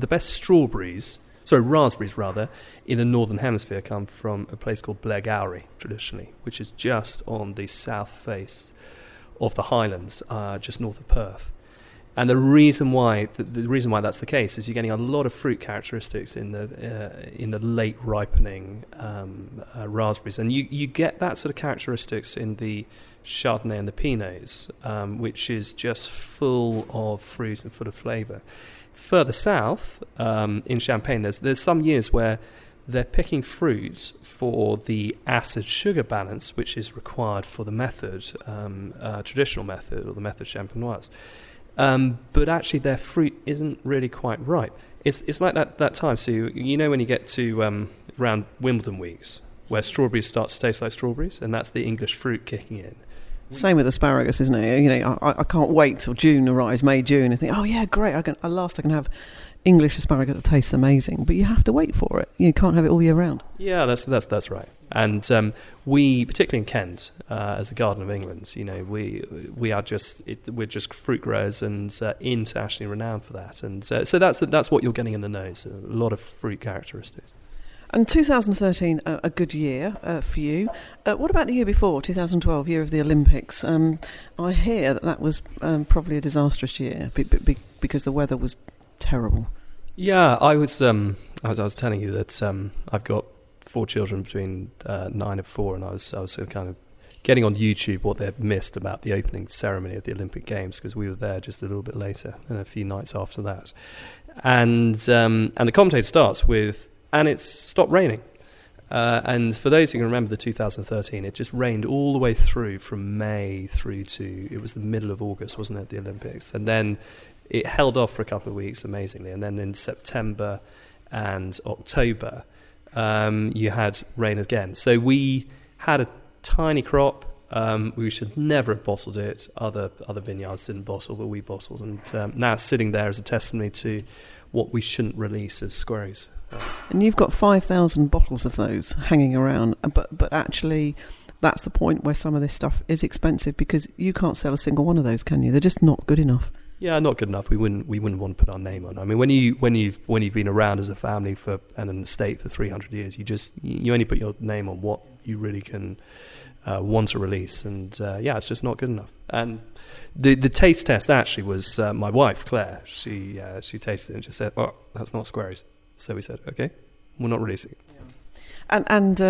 raspberries rather, in the northern hemisphere come from a place called Blairgowrie traditionally, which is just on the south face of the Highlands, just north of Perth. And the reason why that's the case is you're getting a lot of fruit characteristics in the late ripening raspberries, and you get that sort of characteristics in the Chardonnay and the Pinots, which is just full of fruit and full of flavour. Further south, in Champagne, there's some years where they're picking fruits for the acid-sugar balance, which is required for the method, traditional method, or the method champenoise. But actually their fruit isn't really quite ripe. It's like that time. So when you get to around Wimbledon weeks, where strawberries start to taste like strawberries, and that's the English fruit kicking in. Same with asparagus, isn't it? I can't wait till June arrives, May, June, and think, oh yeah, great, I can have English asparagus that tastes amazing. But you have to wait for it. You can't have it all year round. Yeah, that's right. And we, particularly in Kent, as the Garden of England, we're just fruit growers and internationally renowned for that. And so that's what you're getting in the nose, a lot of fruit characteristics. And 2013, a good year for you. What about the year before, 2012, year of the Olympics? I hear that was probably a disastrous year because the weather was terrible. Yeah, I was telling you that I've got 4 children between 9 and 4, and I was sort of kind of getting on YouTube what they'd missed about the opening ceremony of the Olympic Games, because we were there just a little bit later and a few nights after that. And the commentator starts with, and it's stopped raining. And for those who can remember the 2013, it just rained all the way through from May through to, it was the middle of August, wasn't it, the Olympics? And then it held off for a couple of weeks, amazingly. And then in September and October, you had rain again. So we had a tiny crop. We should never have bottled it. Other vineyards didn't bottle, but we bottled. And now it's sitting there as a testimony to what we shouldn't release as Squerries. And you've got 5,000 bottles of those hanging around, but actually that's the point where some of this stuff is expensive, because you can't sell a single one of those, can you? They're just not good enough. Yeah, not good enough. We wouldn't want to put our name on. I mean, when you've been around as a family and an estate for 300 years, you only put your name on what you really can want to release, and it's just not good enough. And the taste test actually was my wife Claire. She tasted it and just said, "Oh, that's not Squerries." So we said, "Okay, we're not releasing it." And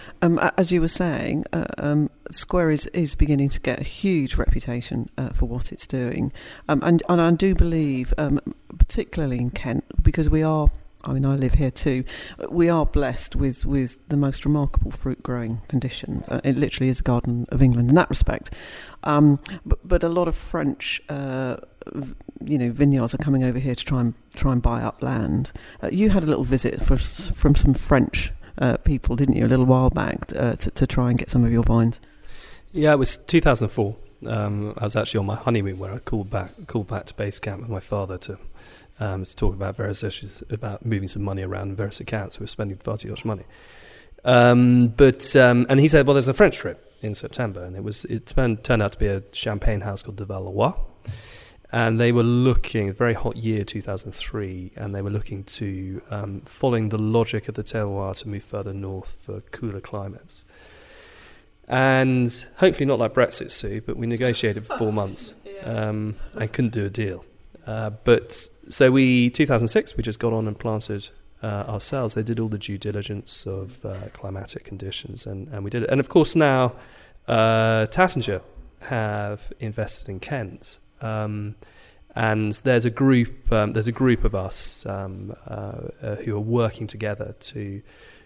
as you were saying, Squerries is beginning to get a huge reputation for what it's doing, and I do believe, particularly in Kent, because we are I mean, I live here too. We are blessed with the most remarkable fruit growing conditions. It literally is the Garden of England in that respect. But a lot of French, vineyards are coming over here to try and buy up land. You had a little visit from some French people, didn't you, a little while back to try and get some of your vines? Yeah, it was 2004. I was actually on my honeymoon where I called back to base camp with my father to talk about various issues, about moving some money around in various accounts. We were spending far too much money. And he said, well, there's a French trip in September, and it turned out to be a champagne house called de Valois. And they were looking, very hot year 2003, and they were looking to, following the logic of the terroir, to move further north for cooler climates. And hopefully not like Brexit, Sue, but we negotiated for 4 months and couldn't do a deal. So 2006, we just got on and planted ourselves. They did all the due diligence of climatic conditions, and we did it. And of course now Tassinger have invested in Kent, and there's a group of us who are working together to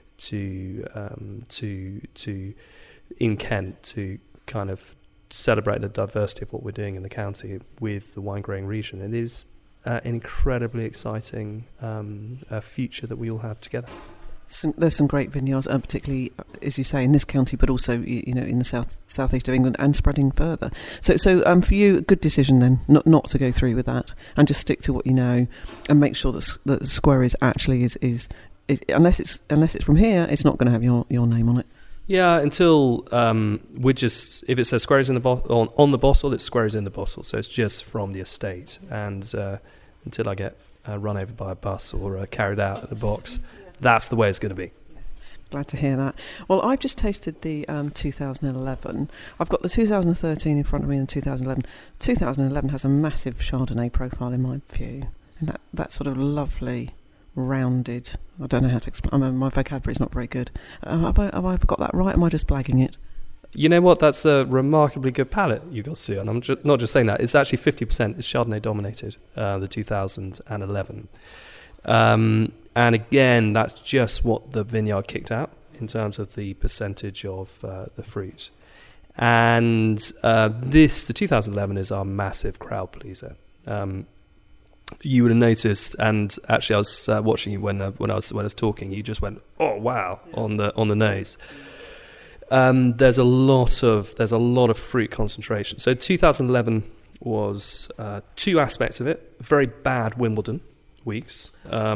in Kent to kind of celebrate the diversity of what we're doing in the county with the wine growing region. It is an incredibly exciting future that we all have together. There's some great vineyards, particularly, as you say, in this county, but also in the southeast of England and spreading further. So for you, a good decision then, not to go through with that and just stick to what you know and make sure that the Square is actually is unless it's from here, it's not going to have your name on it. Yeah, until if it says Squares in the on the bottle, it's Squares in the bottle. So it's just from the estate, and until I get run over by a bus or carried out of the box, that's the way it's going to be. Glad to hear that. Well, I've just tasted the 2011. I've got the 2013 in front of me and 2011. 2011 has a massive Chardonnay profile in my view, and that sort of lovely, rounded. I don't know how to explain. My vocabulary is not very good. Have I got that right? Am I just blagging it? You know what? That's a remarkably good palate you got, Sue. And I'm not just saying that. It's actually 50%. It's Chardonnay dominated. The 2011. And again, that's just what the vineyard kicked out in terms of the percentage of the fruit. And the 2011 is our massive crowd pleaser. You would have noticed, and actually I was watching you when I was talking. You just went, "Oh wow!" on the nose. There's a lot of fruit concentration. So 2011 was two aspects of it: very bad Wimbledon weeks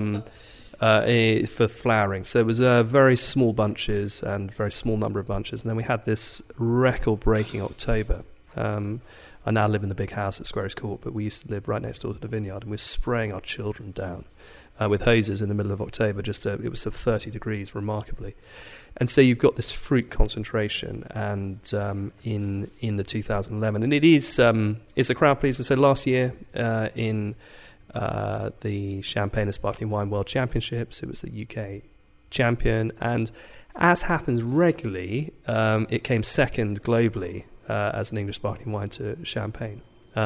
for flowering. So it was very small bunches and very small number of bunches, and then we had this record-breaking October. I now live in the big house at Squares Court, but we used to live right next door to the vineyard, and we were spraying our children down with hoses in the middle of October. It was 30 degrees, remarkably. And so you've got this fruit concentration, and in the 2011, and it's a crowd pleaser. So last year in the Champagne and Sparkling Wine World Championships, it was the UK champion, and as happens regularly, it came second globally. As an English sparkling wine to champagne,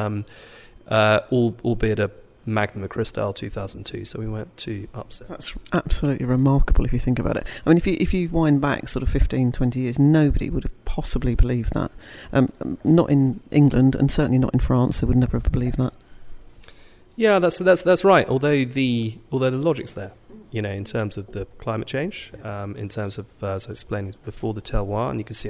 albeit a Magnum Cristal 2002, so we weren't too upset. That's absolutely remarkable if you think about it. I mean, if you wind back sort of 15, 20 years, nobody would have possibly believed that. Not in England, and certainly not in France, they would never have believed that. Yeah, that's right. Although the logic's there, in terms of the climate change, in terms of as I explained before, the terroir, and you can see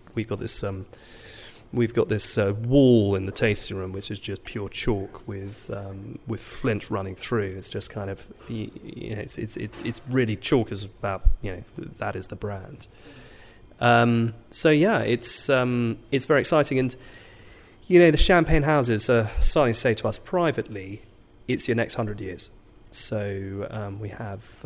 we've got this wall in the tasting room, which is just pure chalk with flint running through. It's just kind of, it's really chalk is about, that is the brand. So yeah, it's very exciting, and the champagne houses are starting to say to us privately, it's your next 100 years. So we have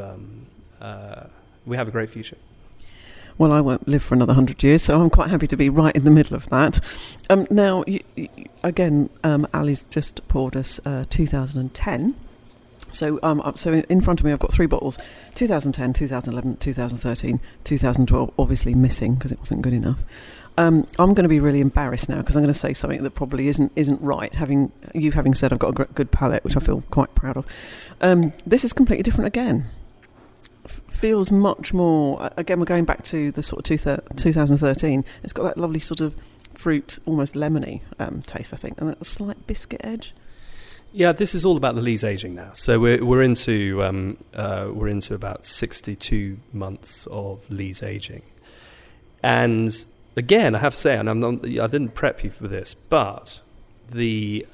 a great future. Well, I won't live for another 100 years, so I'm quite happy to be right in the middle of that. Now, again, Ali's just poured us 2010. So in front of me, I've got 3 bottles: 2010, 2011, 2013, 2012. Obviously missing because it wasn't good enough. I'm going to be really embarrassed now because I'm going to say something that probably isn't right. Having said I've got a good palate, which I feel quite proud of. This is completely different again. feels much more. Again, we're going back to the sort of 2013. It's got that lovely sort of fruit, almost lemony taste, I think, and a slight biscuit edge. Yeah, this is all about the lees aging now. So we're into about 62 months of lees aging, and again, I have to say, and I didn't prep you for this, but the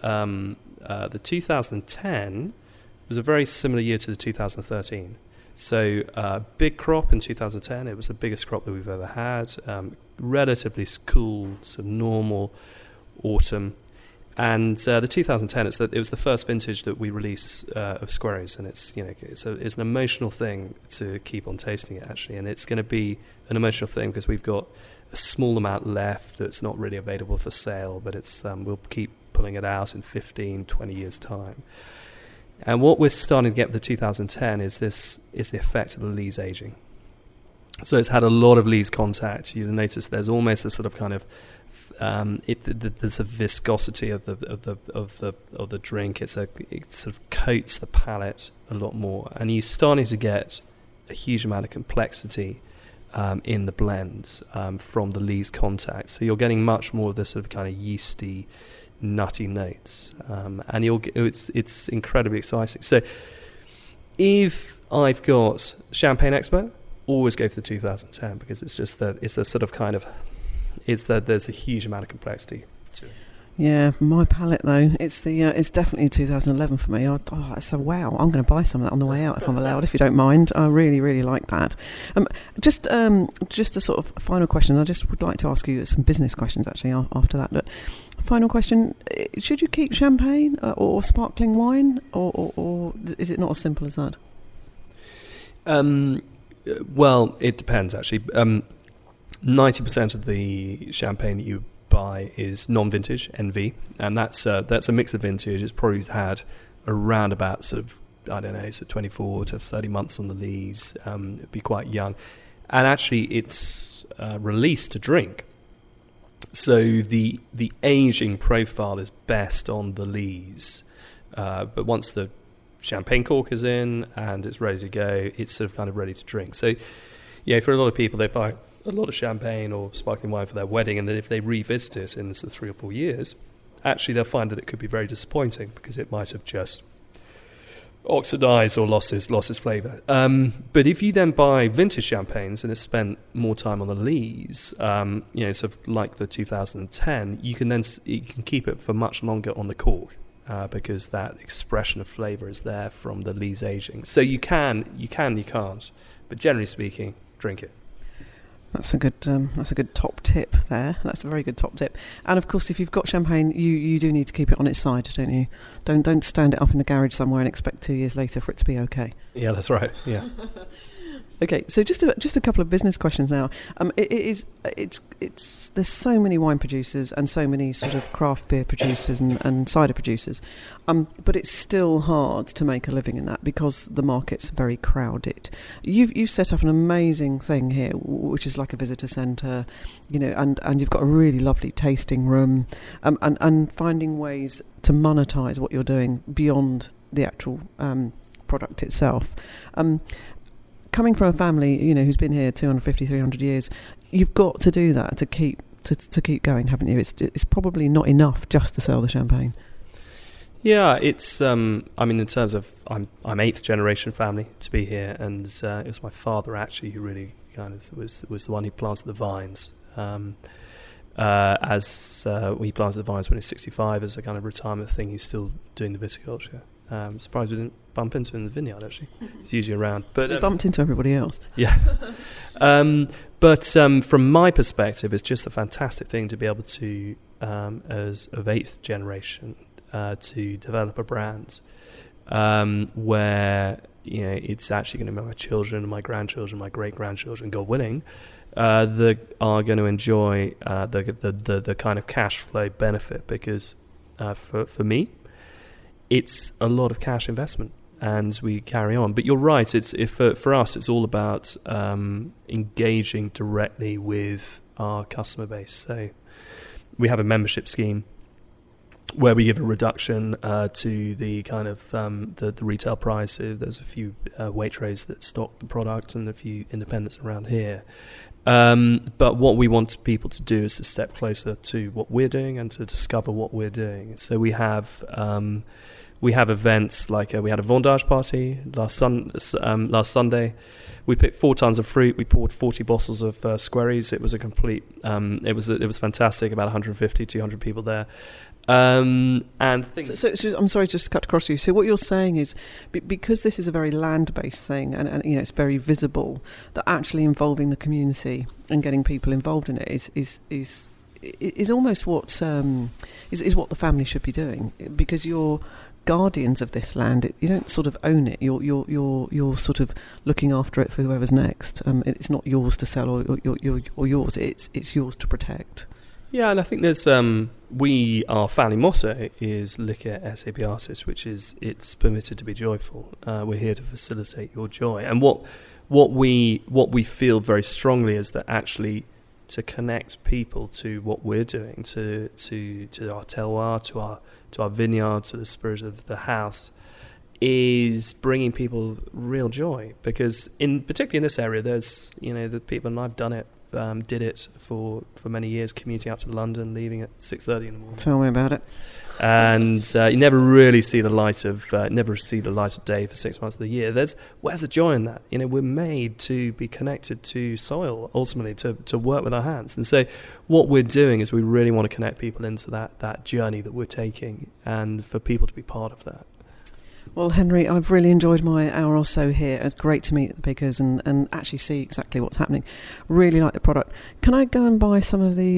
2010 was a very similar year to the 2013. So big crop in 2010. It was the biggest crop that we've ever had. Relatively cool, sort of normal autumn. And the 2010, it was the first vintage that we released of Squerries, and it's an emotional thing to keep on tasting it, actually, and it's going to be an emotional thing because we've got a small amount left that's not really available for sale, but it's we'll keep pulling it out in 15, 20 years' time. And what we're starting to get with the 2010 is the effect of the lees aging. So it's had a lot of lees contact. You'll notice there's almost a sort of kind of there's a viscosity of the drink. It sort of coats the palate a lot more, and you're starting to get a huge amount of complexity in the blends from the lees contact. So you're getting much more of this sort of kind of yeasty, nutty notes, and it's incredibly exciting. So if I've got Champagne Expert, always go for the 2010 because it's just it's a sort of kind of. It's that there's a huge amount of complexity to it. Yeah, my palate though, it's definitely 2011 for me. So wow, I'm going to buy some of that on the way out if I'm allowed, if you don't mind. I really, really like that. Just a sort of final question. I just would like to ask you some business questions actually after that. But final question: should you keep champagne or sparkling wine, or is it not as simple as that? Well, it depends actually. 90% of the champagne that you buy is non-vintage, NV, and that's a mix of vintage. It's probably had around about sort of, I don't know, so 24 to 30 months on the lees. It'd be quite young, and actually it's released to drink. So the aging profile is best on the lees, but once the champagne cork is in and it's ready to go, it's sort of kind of ready to drink. So yeah, for a lot of people, they buy a lot of champagne or sparkling wine for their wedding, and then if they revisit it in sort of 3 or 4 years, actually they'll find that it could be very disappointing because it might have just oxidized or lost its flavour. But if you then buy vintage champagnes and it's spent more time on the lees, sort of like the 2010, you can keep it for much longer on the cork because that expression of flavour is there from the lees aging. So you can, you can't, but generally speaking, drink it. That's a good top tip there. That's a very good top tip. And of course, if you've got champagne, you do need to keep it on its side, don't you? Don't stand it up in the garage somewhere and expect 2 years later for it to be okay. Yeah, that's right. Yeah. Okay, so just a couple of business questions now. There's so many wine producers and so many sort of craft beer producers and cider producers, but it's still hard to make a living in that because the market's very crowded. You've set up an amazing thing here, which is like a visitor centre, and you've got a really lovely tasting room, and finding ways to monetize what you're doing beyond the actual product itself. Coming from a family, who's been here 250, 300 years, you've got to do that to keep going, haven't you? It's probably not enough just to sell the champagne. Yeah, it's. In terms of, I'm 8th generation family to be here, and it was my father actually who really kind of was the one who planted the vines. He planted the vines when he was 65 as a kind of retirement thing. He's still doing the viticulture. Surprised we didn't bump into him in the vineyard, actually. It's usually around. But we bumped into everybody else. Yeah. But from my perspective, it's just a fantastic thing to be able to, as of 8th generation, to develop a brand where it's actually going to be my children, my grandchildren, my great-grandchildren, God willing, that are going to enjoy the kind of cash flow benefit because for me, it's a lot of cash investment, and we carry on. But you're right. For us, it's all about engaging directly with our customer base. So we have a membership scheme, where we give a reduction to the kind of the retail prices. There's a few Waitrose that stock the product and a few independents around here. But what we want people to do is to step closer to what we're doing and to discover what we're doing. So we have events like we had a Vendage party last Sunday. We picked 4 tons of fruit. We poured 40 bottles of squerries. It was a complete. It was fantastic. About 150, 200 people there. And so I'm sorry, just to cut across you. So what you're saying is, because this is a very land-based thing, and it's very visible, that actually involving the community and getting people involved in it is almost what is what the family should be doing, because you're guardians of this land. You don't sort of own it. You're sort of looking after it for whoever's next. It's not yours to sell or yours. It's yours to protect. Yeah, and I think there's our family motto is Liquor SAP Artists, which is it's permitted to be joyful. We're here to facilitate your joy. And what we feel very strongly is that actually to connect people to what we're doing, to our terroir, to our vineyard, to the spirit of the house, is bringing people real joy. Because particularly in this area, there's the people, and I've done it. Did it for many years, commuting up to London, leaving at 6:30 in the morning. Tell me about it. And you never really see the light of day for 6 months of the year. Where's the joy in that? We're made to be connected to soil, ultimately to work with our hands. And so what we're doing is we really want to connect people into that journey that we're taking, and for people to be part of that. Well, Henry, I've really enjoyed my hour or so here. It's great to meet the pickers and actually see exactly what's happening. Really like the product. Can I go and buy some of the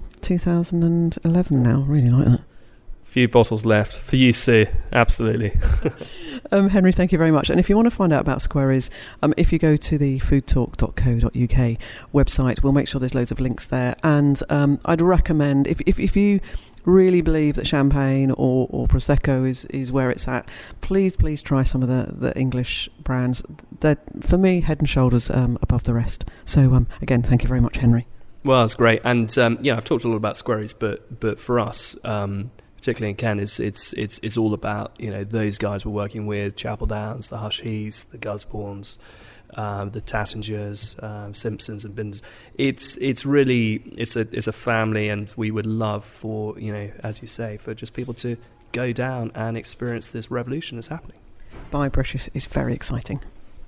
2011 now? Really like that. Few bottles left for you, Sue. Absolutely. Henry, thank you very much. And if you want to find out about Squerries, if you go to the foodtalk.co.uk website, we'll make sure there's loads of links there. And I'd recommend, if you really believe that champagne or Prosecco is where it's at, please try some of the English brands. They're, for me, head and shoulders above the rest. So again, thank you very much, Henry. Well, that's great. And I've talked a lot about Squerries, but for us, particularly in Kent, it's all about those guys we're working with: Chapel Downs, the Husheys, the Gusbournes, the Tattingers, Simpsons and Binders. It's really a family, and we would love for as you say, for just people to go down and experience this revolution that's happening. Buy British is very exciting.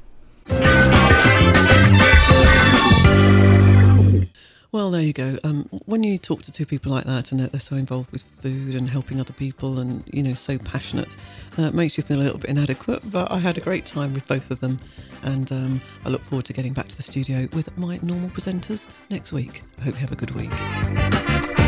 Well, there you go. When you talk to two people like that and they're so involved with food and helping other people and, so passionate, it makes you feel a little bit inadequate. But I had a great time with both of them. And I look forward to getting back to the studio with my normal presenters next week. I hope you have a good week.